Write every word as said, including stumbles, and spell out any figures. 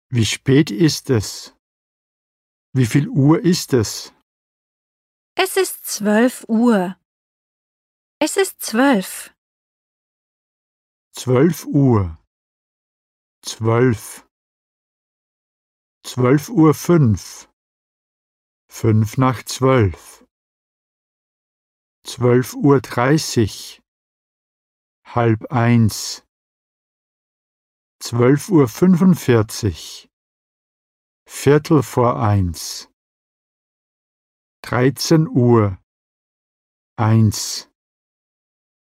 Wie spät ist es? Wie viel Uhr ist es? Es ist zwölf Uhr. Es ist zwölf. Zwölf Uhr. Zwölf. Zwölf Uhr fünf. Fünf nach zwölf. Zwölf Uhr dreißig. Halb eins. Zwölf Uhr fünfundvierzig. Viertel vor eins. Dreizehn Uhr. Eins.